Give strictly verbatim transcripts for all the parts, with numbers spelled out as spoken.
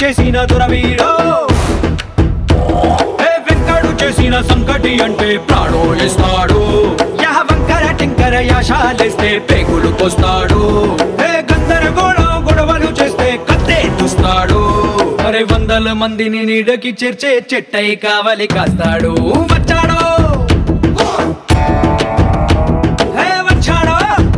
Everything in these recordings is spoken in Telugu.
చేసిన దొరవీడో వెంకడు చేసిన సంకటి అంటే ప్రాణోలిస్తాడు యహ వంకర టింకర యాశాలేస్తే పేగులు కోస్తాడు గందరగోళం గొడవలు చేస్తే కత్తే చూస్తాడు అరే వందల మందిని నీడకి చేర్చే చెట్టై కావలి కాస్తాడు వచ్చాడు వచ్చాడు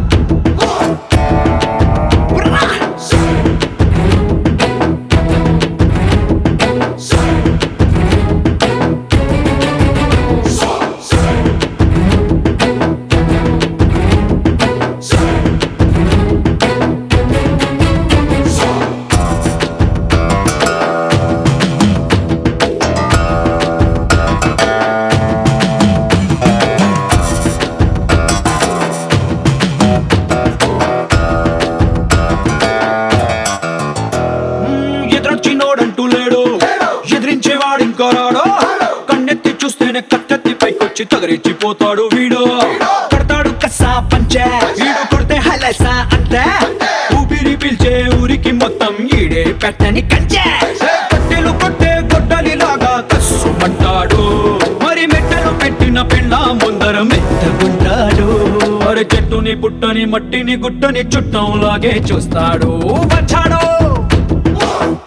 ఎదిరించేవాడింకో రాడో కన్నెత్తి చూస్తేనే కట్టెత్తి పైకొచ్చి తగరిచ్చిపోతాడు వీడు కడతాడు కసా పంచే వీడు కొడితే హలసా అంతే ఊపిరి పిలిచే ఊరికి మొత్తం ఈడే పెట్టని కంచే కట్టెలు కొట్టే గొడ్డలిలాగా కస్సుమంటాడు మరి మెట్టలు పెట్టిన పెళ్ళ ముందర మెత్తగుంటాడు మరి చెట్టుని పుట్టని మట్టిని గుట్టని చుట్టంలాగే చూస్తాడు వచ్చాడు